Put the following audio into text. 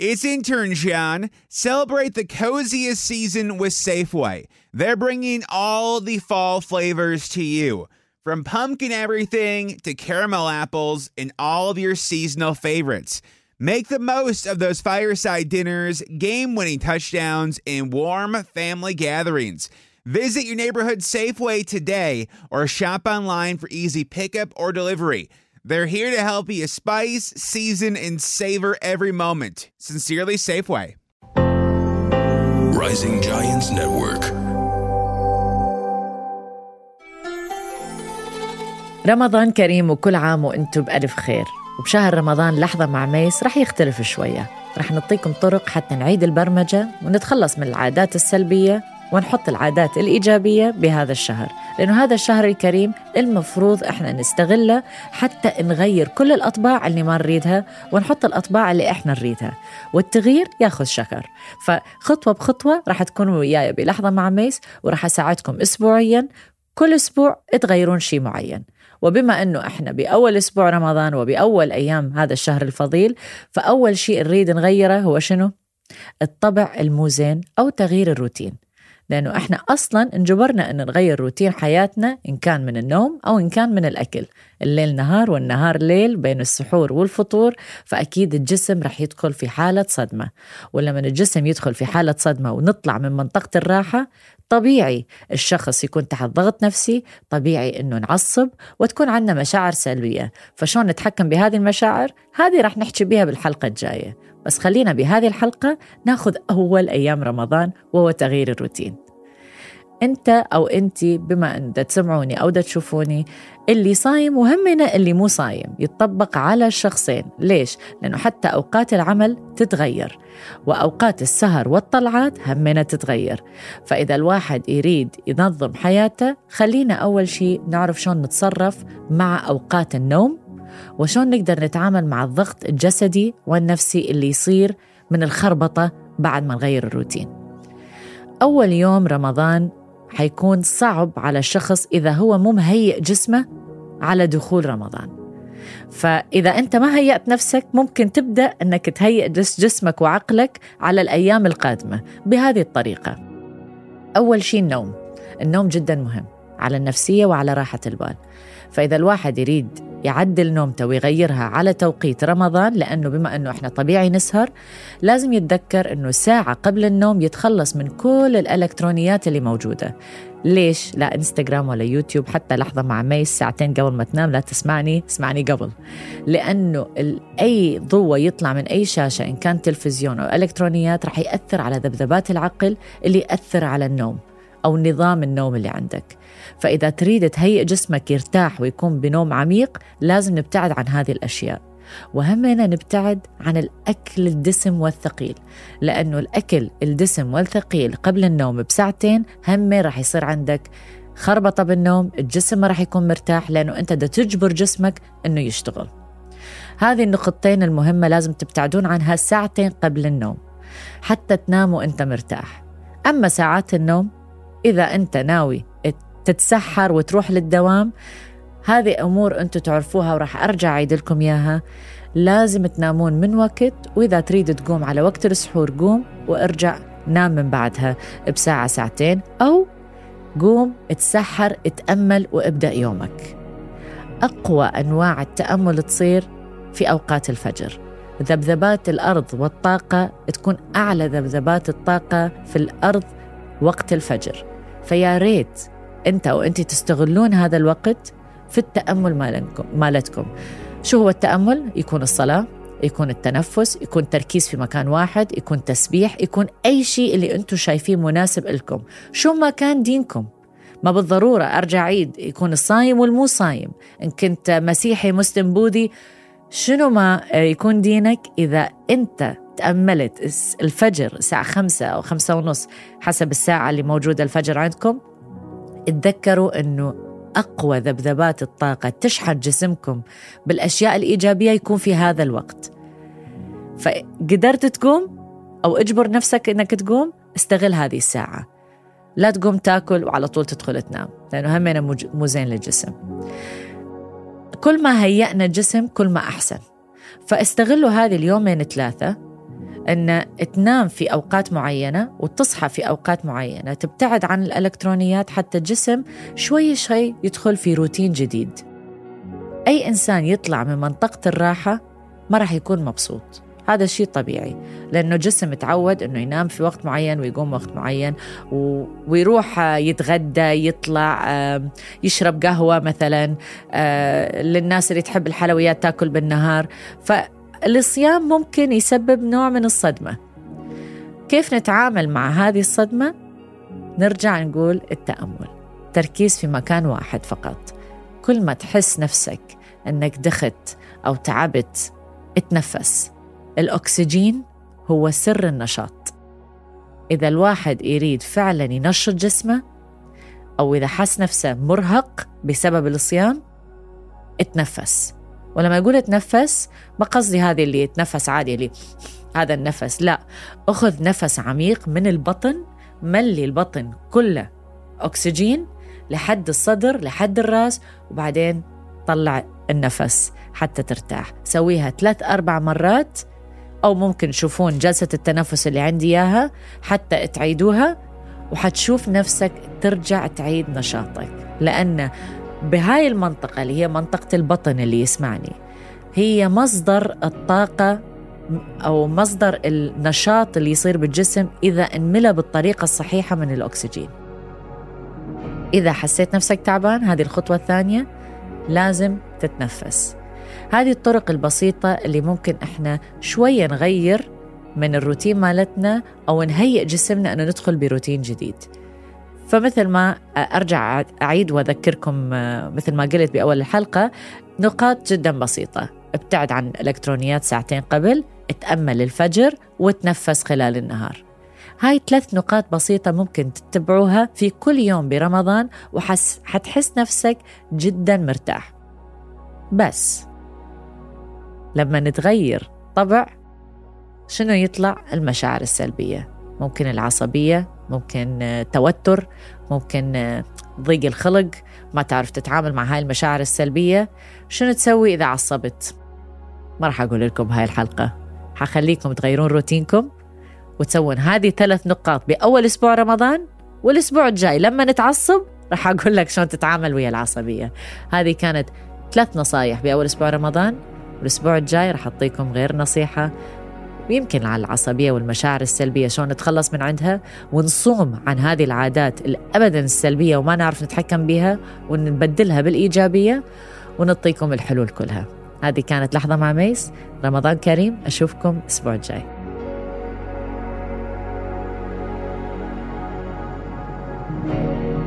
It's intern John. Celebrate the coziest season with Safeway. They're bringing all the fall flavors to you. From pumpkin everything to caramel apples and all of your seasonal favorites. Make the most of those fireside dinners, game-winning touchdowns, and warm family gatherings. Visit your neighborhood Safeway today or shop online for easy pickup or delivery. They're here to help you spice, season, and savor every moment. Sincerely, Safeway. Rising Giants Network. رمضان كريم وكل عام وانتم بألف خير. وبشهر رمضان لحظة مع ميس رح يختلف شوية. رح نعطيكم طرق حتى نعيد البرمجة ونتخلص من العادات السلبية ونحط العادات الإيجابية بهذا الشهر، لأنه هذا الشهر الكريم المفروض إحنا نستغله حتى نغير كل الأطباع اللي ما نريدها ونحط الأطباع اللي إحنا نريدها، والتغيير ياخذ شكر. فخطوة بخطوة رح تكونوا وياي بلحظة مع ميس، ورح أساعدكم أسبوعياً كل أسبوع تغيرون شيء معين. وبما أنه إحنا بأول أسبوع رمضان وبأول أيام هذا الشهر الفضيل، فأول شيء نريد نغيره هو شنو؟ الطبع المو زين أو تغيير الروتين، لأنه إحنا أصلاً انجبرنا أن نغير روتين حياتنا، إن كان من النوم أو إن كان من الأكل. الليل نهار والنهار ليل، بين السحور والفطور، فأكيد الجسم رح يدخل في حالة صدمة. ولما الجسم يدخل في حالة صدمة ونطلع من منطقة الراحة، طبيعي الشخص يكون تحت ضغط نفسي، طبيعي إنه نعصب وتكون عندنا مشاعر سلبية. فشون نتحكم بهذه المشاعر؟ هذه رح نحكي بها بالحلقة الجاية، بس خلينا بهذه الحلقة ناخذ أول أيام رمضان وهو تغيير الروتين. أنت أو أنتي بما أن تسمعوني أو تشوفوني، اللي صايم وهمنا اللي مو صايم يتطبق على الشخصين. ليش؟ لأنه حتى أوقات العمل تتغير، وأوقات السهر والطلعات همنا تتغير. فإذا الواحد يريد ينظم حياته، خلينا أول شيء نعرف شون نتصرف مع أوقات النوم، وشون نقدر نتعامل مع الضغط الجسدي والنفسي اللي يصير من الخربطة بعد ما نغير الروتين. أول يوم رمضان حيكون صعب على الشخص إذا هو مو مهيئ جسمه على دخول رمضان. فإذا أنت ما هيأت نفسك، ممكن تبدأ أنك تهيئ جسمك وعقلك على الأيام القادمة بهذه الطريقة. أول شيء النوم جدا مهم على النفسية وعلى راحة البال. فإذا الواحد يريد يعدل نومته ويغيرها على توقيت رمضان، لأنه بما أنه إحنا طبيعي نسهر، لازم يتذكر أنه ساعة قبل النوم يتخلص من كل الإلكترونيات اللي موجودة. ليش؟ لا إنستغرام ولا يوتيوب، حتى لحظة مع ميس ساعتين قبل ما تنام لا تسمعني قبل، لأنه أي ضوء يطلع من أي شاشة إن كان تلفزيون أو إلكترونيات رح يأثر على ذبذبات العقل اللي يأثر على النوم أو نظام النوم اللي عندك. فإذا تريد تهيئ جسمك يرتاح ويكون بنوم عميق، لازم نبتعد عن هذه الأشياء. وهمنا نبتعد عن الأكل الدسم والثقيل، لأنه الأكل الدسم والثقيل قبل النوم بساعتين همه رح يصير عندك خربطة بالنوم، الجسم ما رح يكون مرتاح، لأنه أنت دا تجبر جسمك أنه يشتغل. هذه النقطتين المهمة لازم تبتعدون عنها ساعتين قبل النوم حتى تنام وأنت مرتاح. أما ساعات النوم، إذا أنت ناوي تتسحر وتروح للدوام، هذه أمور أنتوا تعرفوها ورح أرجع أعيد لكم إياها. لازم تنامون من وقت، وإذا تريد تقوم على وقت السحور قوم وارجع نام من بعدها بساعة ساعتين، أو قوم اتسحر اتأمل وابدأ يومك. أقوى أنواع التأمل تصير في أوقات الفجر. ذبذبات الأرض والطاقة تكون أعلى ذبذبات الطاقة في الأرض وقت الفجر. فيا ريت أنت أو أنت تستغلون هذا الوقت في التأمل مالتكم. شو هو التأمل؟ يكون الصلاة، يكون التنفس، يكون تركيز في مكان واحد، يكون تسبيح، يكون أي شيء اللي أنتم شايفين مناسب لكم، شو ما كان دينكم. ما بالضرورة أرجع عيد يكون الصايم والمو صايم، إن كنت مسيحي مسلم بوذي، شنو ما يكون دينك. إذا أنت تأملت الفجر الساعة 5 أو 5:30 حسب الساعة اللي موجودة الفجر عندكم، اتذكروا أنه أقوى ذبذبات الطاقة تشحن جسمكم بالأشياء الإيجابية يكون في هذا الوقت. فقدرت تقوم أو اجبر نفسك أنك تقوم، استغل هذه الساعة. لا تقوم تاكل وعلى طول تدخل تنام، لأنه همنا مو زين للجسم. كل ما هيئنا الجسم كل ما أحسن. فاستغلوا هذه اليومين 3 أن تنام في أوقات معينة وتصحى في أوقات معينة، تبتعد عن الإلكترونيات حتى الجسم شوي شوي يدخل في روتين جديد. أي إنسان يطلع من منطقة الراحة ما راح يكون مبسوط، هذا شيء طبيعي، لأنه جسم تعود أنه ينام في وقت معين ويقوم وقت معين ويروح يتغدى، يطلع يشرب قهوة مثلا، للناس اللي تحب الحلويات تاكل بالنهار. فالصيام ممكن يسبب نوع من الصدمة. كيف نتعامل مع هذه الصدمة؟ نرجع نقول التأمل، تركيز في مكان واحد فقط. كل ما تحس نفسك أنك دخت أو تعبت اتنفس. الأكسجين هو سر النشاط. إذا الواحد يريد فعلا ينشط جسمه أو إذا حس نفسه مرهق بسبب الصيام اتنفس. ولما أقول اتنفس ما قصدي هذه اللي يتنفس عادي اللي هذا النفس، لا، أخذ نفس عميق من البطن، ملي البطن كله أكسجين لحد الصدر لحد الرأس، وبعدين طلع النفس حتى ترتاح. سويها 3-4 مرات، أو ممكن تشوفون جلسة التنفس اللي عندي إياها حتى تعيدوها، وحتشوف نفسك ترجع تعيد نشاطك. لأن بهاي المنطقة اللي هي منطقة البطن اللي يسمعني هي مصدر الطاقة أو مصدر النشاط اللي يصير بالجسم إذا انملى بالطريقة الصحيحة من الأكسجين. إذا حسيت نفسك تعبان، هذه الخطوة الثانية، لازم تتنفس. هذه الطرق البسيطة اللي ممكن إحنا شوية نغير من الروتين مالتنا أو نهيئ جسمنا أنه ندخل بروتين جديد. فمثل ما أرجع أعيد وأذكركم مثل ما قلت بأول الحلقة، نقاط جدا بسيطة. ابتعد عن الإلكترونيات ساعتين قبل، اتأمل الفجر، وتنفس خلال النهار. هاي 3 نقاط بسيطة ممكن تتبعوها في كل يوم برمضان، حتحس نفسك جدا مرتاح. بس لما نتغير طبع، شنو يطلع؟ المشاعر السلبية، ممكن العصبية، ممكن توتر، ممكن ضيق الخلق، ما تعرف تتعامل مع هاي المشاعر السلبية. شنو تسوي إذا عصبت؟ ما راح أقول لكم بهاي الحلقة، حخليكم تغيرون روتينكم وتسوون هذه 3 نقاط بأول أسبوع رمضان، والأسبوع الجاي لما نتعصب راح أقول لك شلون تتعامل ويا العصبية. هذه كانت 3 نصايح بأول أسبوع رمضان، والأسبوع الجاي راح أعطيكم غير نصيحة ويمكن على العصبية والمشاعر السلبية شلون نتخلص من عندها، ونصوم عن هذه العادات الأبدا السلبية وما نعرف نتحكم بها ونبدلها بالإيجابية، ونعطيكم الحلول كلها. هذه كانت لحظة مع ميس. رمضان كريم، أشوفكم الأسبوع الجاي.